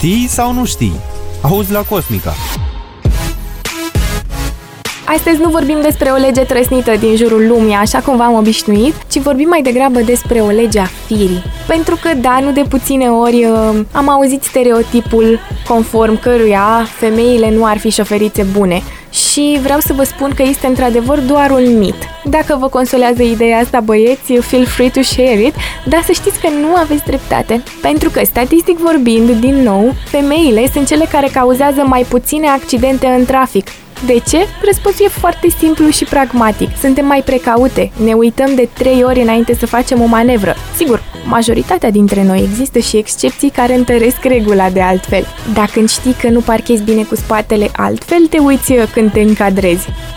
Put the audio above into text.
Știi sau nu știi? Auzi la Cosmica. Astăzi nu vorbim despre o lege trăsnită din jurul lumii, așa cum v-am obișnuit, ci vorbim mai degrabă despre o lege a firii. Pentru că, da, nu de puține ori am auzit stereotipul conform căruia femeile nu ar fi șoferițe bune. Și vreau să vă spun că este într-adevăr doar un mit. Dacă vă consolează ideea asta, băieți, feel free to share it, dar să știți că nu aveți dreptate. Pentru că, statistic vorbind, din nou, femeile sunt cele care cauzează mai puține accidente în trafic. De ce? Răspunsul e foarte simplu și pragmatic. Suntem mai precaute, ne uităm de 3 ori înainte să facem o manevră. Sigur, majoritatea dintre noi, există și excepții care întăresc regula de altfel. Dacă știi că nu parchezi bine cu spatele altfel, te uiți când te încadrezi.